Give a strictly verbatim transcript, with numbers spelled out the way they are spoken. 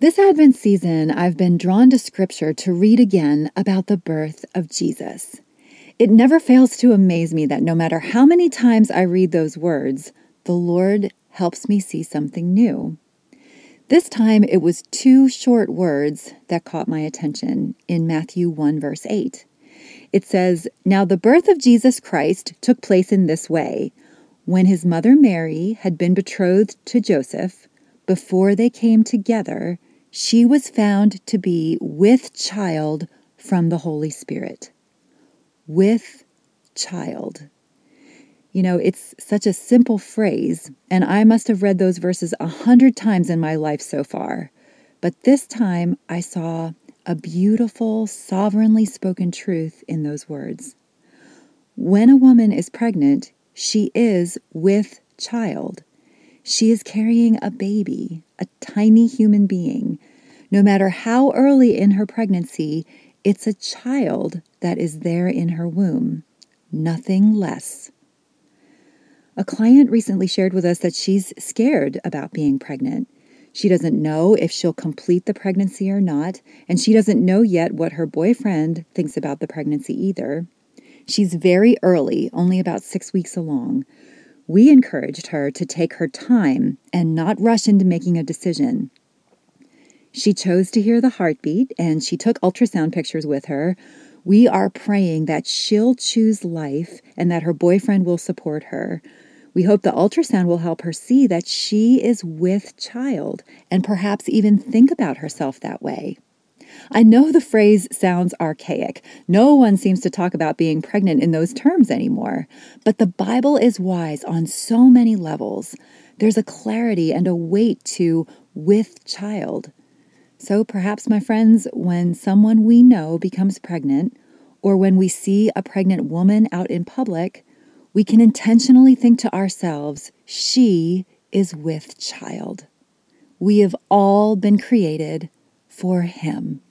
This Advent season, I've been drawn to Scripture to read again about the birth of Jesus. It never fails to amaze me that no matter how many times I read those words, the Lord helps me see something new. This time, it was two short words that caught my attention in Matthew one, verse eight. It says, "Now the birth of Jesus Christ took place in this way. When his mother Mary had been betrothed to Joseph, before they came together, she was found to be with child from the Holy Spirit." With child. You know, it's such a simple phrase, and I must have read those verses a hundred times in my life so far. But this time I saw a beautiful, sovereignly spoken truth in those words. When a woman is pregnant, she is with child. She is carrying a baby, a tiny human being. No matter how early in her pregnancy, it's a child that is there in her womb, nothing less. A client recently shared with us that she's scared about being pregnant. She doesn't know if she'll complete the pregnancy or not, and she doesn't know yet what her boyfriend thinks about the pregnancy either. She's very early, only about six weeks along. We encouraged her to take her time and not rush into making a decision. She chose to hear the heartbeat, and she took ultrasound pictures with her. We are praying that she'll choose life and that her boyfriend will support her. We hope the ultrasound will help her see that she is with child and perhaps even think about herself that way. I know the phrase sounds archaic. No one seems to talk about being pregnant in those terms anymore. But the Bible is wise on so many levels. There's a clarity and a weight to with child. So perhaps, my friends, when someone we know becomes pregnant, or when we see a pregnant woman out in public, we can intentionally think to ourselves, she is with child. We have all been created for him.